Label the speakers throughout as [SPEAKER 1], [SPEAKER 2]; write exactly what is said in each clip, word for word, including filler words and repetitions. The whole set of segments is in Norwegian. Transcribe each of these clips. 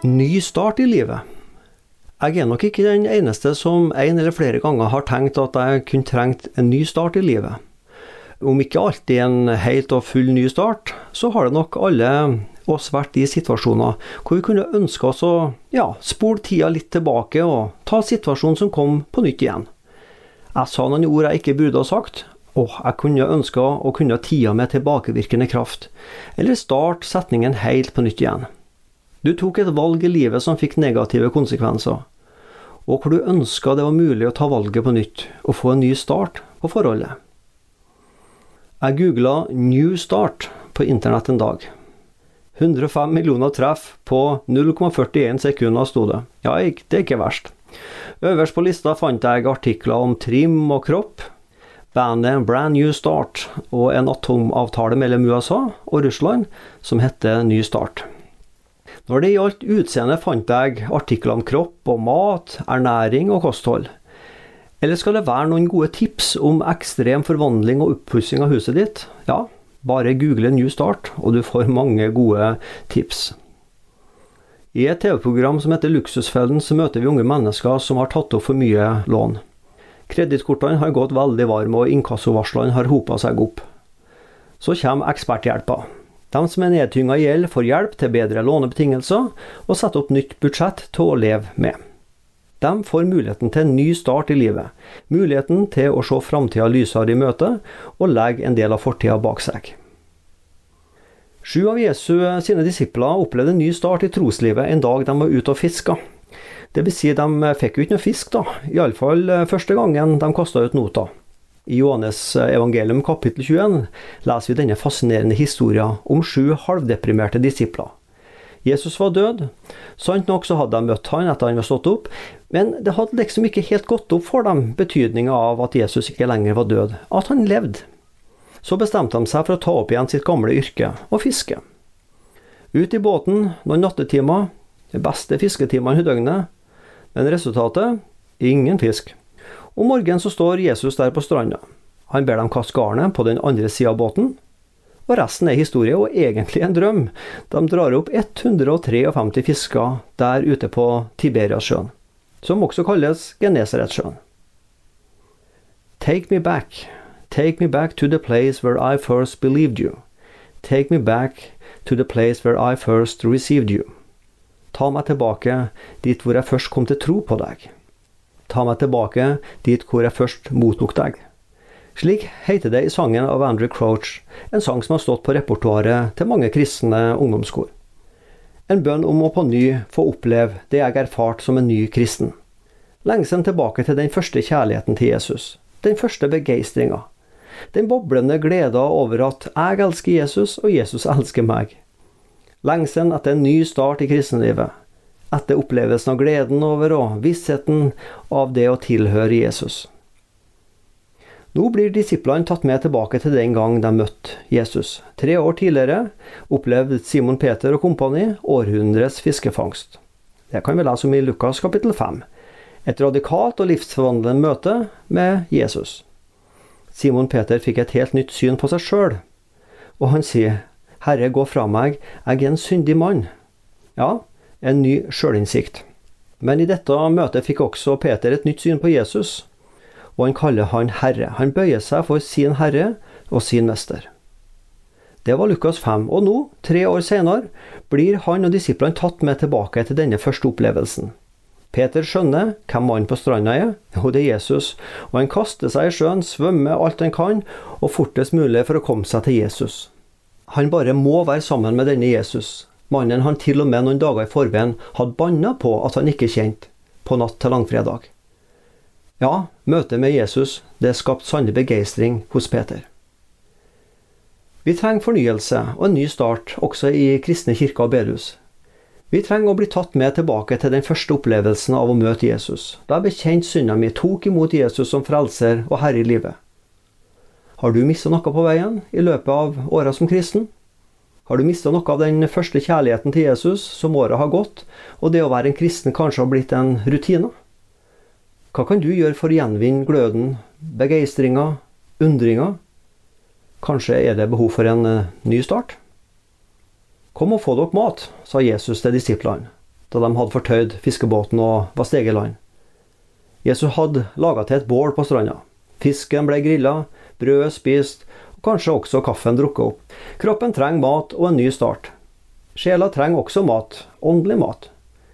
[SPEAKER 1] Ny start i livet. Jeg er nok ikke den eneste som en eller flere ganger har tenkt at jeg kunne trengt en ny start i livet. Om ikke alltid en helt og full ny start, så har det nok alle oss vært i situasjoner hvor vi kunne ønske oss å ja, spole tida litt tilbake og ta situasjonen som kom på nytt igjen. Jeg sa noen ord jeg ikke burde ha sagt, og jeg kunne ønske å kunne tida med tilbakevirkende kraft, eller start setningen helt på nytt igjen. Du tok et valg i livet som fikk negative konsekvenser, og hvor du ønsket det var mulig å ta valget på nytt og få en ny start på forholdet. Jeg googlet New Start på internett en dag. hundre og fem millioner treff på null komma førtien sekunder stod det. Ja, det er ikke verst. Øverst på lista fant jeg artikler om trim og kropp, bandet Brand New Start og en atomavtale mellom U S A og Russland som heter Ny Start. Når det gjaldt utseende fant jeg artikler om kropp og mat, ernæring og kosthold. Eller skal det være noen gode tips om ekstrem forvandling og oppussing av huset ditt? Ja, bare google New Start, og du får mange gode tips. I et T V-program som heter Luksusfellen så møter vi unge mennesker som har tatt opp for mye lån. Kredittkortene har gått veldig varme, og inkassovarslene har hopet seg opp. Så kommer eksperthjelpa. De som er nedtynget i gjeld får hjelp til bedre lånebetingelser og setter opp nytt budsjett til å leve med. De får muligheten til en ny start i livet, muligheten til å se fremtiden lysere i møte og legge en del av fortiden bak seg. Sju av Jesu sine disipler opplevde en ny start i troslivet en dag de var ute og fisket. Det vil si, de fikk jo ikke noe fisk da, i alle fall første gangen de kastet ut nota. I Johannes evangelium kapittel tjueen leser vi denne fascinerende historien om sju halvdeprimerte disipler. Jesus var død, sant nok så hadde de møtt han etter han var stått opp, men det hadde liksom ikke helt gått opp for dem betydningen av at Jesus ikke lenger var død, at han levde. Så bestemte de seg for å ta opp igjen sitt gamle yrke og fiske. Ut i båten noen nattetimer, de beste fisketimene i døgnet, men resultatet? Ingen fisk. Om morgenen så står Jesus der på stranda. Han ber dem kaste garnet på den andre siden av båten, og resten er historie og egentlig en drøm. De drar opp hundre og femtitre fisker der ute på Tiberiassjøen, som også kalles Genesaretsjøen. Take me back, take me back to the place where I first believed you. Take me back to the place where I first received you. Ta meg tilbake dit hvor jeg først kom til tro på deg. Ta meg tilbake dit hvor jeg først mottok deg. Slik heter det i sangen av Andrew Crouch, en sang som har stått på repertoaret til mange kristne ungdomskor. En bønn om å på ny få oppleve det jeg erfart som en ny kristen. Lengselen tilbake til den første kjærligheten til Jesus, den første begeistringen, den boblende gleden over at jeg elsker Jesus og Jesus elsker meg. Lengselen etter en ny start i kristenlivet, etter opplevelsen av gleden over og vissheten av det å tilhøre Jesus. Nå blir disiplene tatt med tilbake til den gang de møtte Jesus. Tre år tidligere opplevde Simon Peter og kompani århundrets fiskefangst. Det kan vi lese om i Lukas kapittel fem. Et radikalt og livsforvandlende møte med Jesus. Simon Peter fikk et helt nytt syn på seg selv, og han sier, «Herre, gå fra meg, jeg er en syndig mann». Ja, en ny selvinnsikt. Men i dette møtet fikk også Peter et nytt syn på Jesus, og han kaller han Herre. Han bøyer seg for sin Herre og sin Mester. Det var Lukas fem, og nå, tre år senere, blir han og disiplene tatt med tilbake til denne første opplevelsen. Peter skjønner hvem mannen på stranda er, og det er Jesus, og han kaster seg i sjøen, svømmer alt han kan, og fortest mulig for å komme seg til Jesus. Han bare må være sammen med denne Jesus. Mannen han til og med noen dager i forveien hadde bannet på at han ikke kjente, på natt til langfredag. Ja, møtet med Jesus, det skapte sannelig begeistring hos Peter. Vi trenger fornyelse og en ny start også i kristne kirker og bedehus. Vi trenger å bli tatt med tilbake til den første opplevelsen av å møte Jesus, da jeg bekjent synden min, tok imot Jesus som frelser og herre i livet. Har du mistet noe på veien i løpet av året som kristen? Har du mistet noe av den første kjærligheten til Jesus som året har gått, og det å være en kristen kanskje har blitt en rutine? Hva kan du gjøre for å gjenvinne gløden, begeistringen, undringen? Kanskje er det behov for en ny start? Kom og få dere mat, sa Jesus til disiplene. da de hadde fortøyd fiskebåten og var steget i land. Jesus hadde laget til et bål på stranda. Fisken ble grillet, brødet spist, og kanskje også kaffen drukket opp. Kroppen trenger mat og en ny start. Sjela trenger også mat, åndelig mat.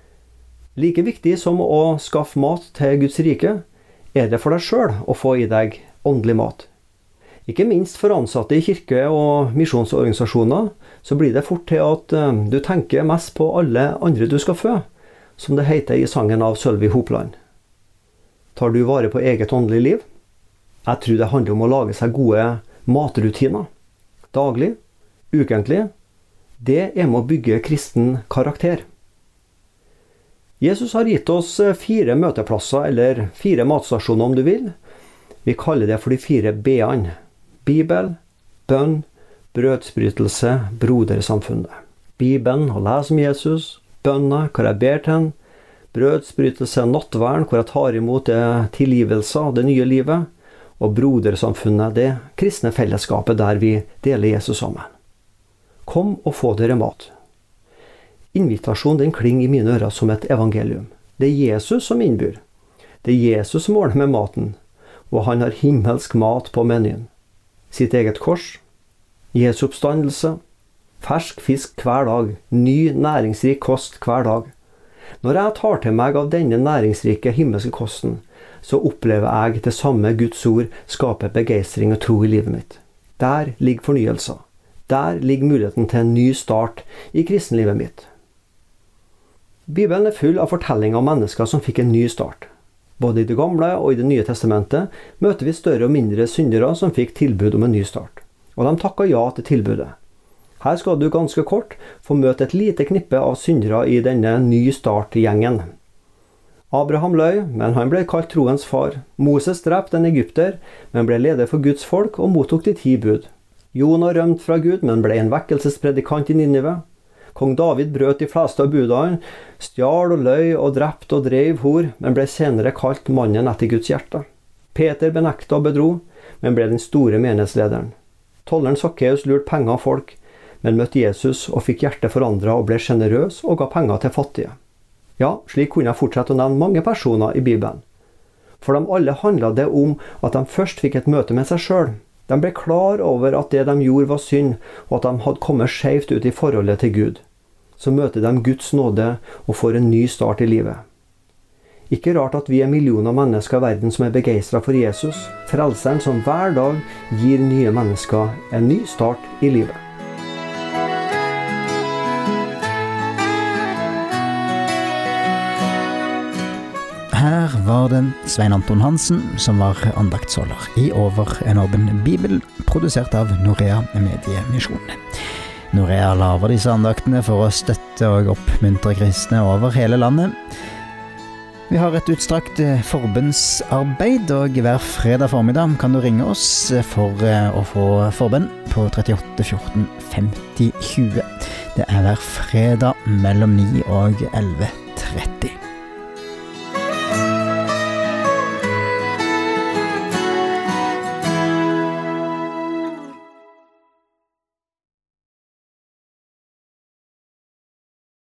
[SPEAKER 1] Like viktig som å skaffe mat til Guds rike, er det for deg selv å få i deg åndelig mat. Ikke minst for ansatte i kirke- og misjonsorganisasjoner, så blir det fort til at du tenker mest på alle andre du skal fø, som det heter i sangen av Sølvi Hopland. Tar du vare på eget åndelig liv? Jeg tror det handler om å lage seg gode matrutiner. Daglig, ukentlig. Det er med å bygge kristen karakter. Jesus har gitt oss fire møteplasser, eller fire matstasjoner om du vil. Vi kaller det for de fire B-ene. Bibel, bønn, brødsbrytelse, brodersamfunnet. Bibelen, å lese om Jesus. Bønna, hvor jeg ber til han. Brødsbrytelse, nattvern, hvor jeg tar imot det tilgivelse av det nye livet. Og brodersamfunnet, det kristne fellesskapet der vi deler Jesus sammen. Kom og få dere mat. Invitasjonen den klinger i mine ører som et evangelium. Det er Jesus som innbyr. Det er Jesus som ordner med maten, og han har himmelsk mat på menyen. Sitt eget kors, Jesu oppstandelse, fersk fisk hver dag, ny næringsrik kost hver dag. Når jeg tar til meg av denne næringsrike himmelske kosten, så opplever jeg det samme Guds ord skaper begeistring og tro i livet mitt. Der ligger fornyelsen. Der ligger muligheten til en ny start i kristenlivet mitt. Bibelen er full av fortellinger om mennesker som fikk en ny start. Både i det gamle og i det nye testamentet møter vi større og mindre syndere som fikk tilbud om en ny start. Og de takket ja til tilbudet. Her skal du ganske kort få møte et lite knippe av syndere i denne ny start-gjengen. Abraham løy, men han ble kalt troens far. Moses drepte en egypter, men ble leder for Guds folk og mottok de ti bud. Jonah rømte fra Gud, men ble en vekkelsespredikant i Ninive. Kong David brøt de fleste av budene, stjal og løy og drepte og drev hor, men ble senere kalt mannen etter Guds hjerte. Peter benekta og bedro, men ble den store menighetslederen. Tolleren Sakkeus lurte penger av folk, men møtte Jesus og fikk hjertet forandret og ble generøs og ga penger til fattige. Ja, slik kunne jeg fortsette å nevne mange personer i Bibelen. For dem alle handlet det om at de først fikk et møte med seg selv. De ble klar over at det de gjorde var synd, og at de hadde kommet skjevt ut i forholdet til Gud. Så møter de Guds nåde og får en ny start i livet. Ikke rart at vi er millioner mennesker i verden som er begeistret for Jesus, frelseren som hver dag gir nye mennesker en ny start i livet.
[SPEAKER 2] Her var det Svein Anton Hansen som var andaktsholder i Over en åpen bibel, produsert av Norea Mediemisjon. Norea laver disse andaktene for å støtte og oppmuntre kristne over hele landet. Vi har et utstrakt forbundsarbeid, og hver fredag formiddag kan du ringe oss for å få forbønn på trettiåtte fjorten femti tjue. Det er hver fredag mellom ni og elleve tretti.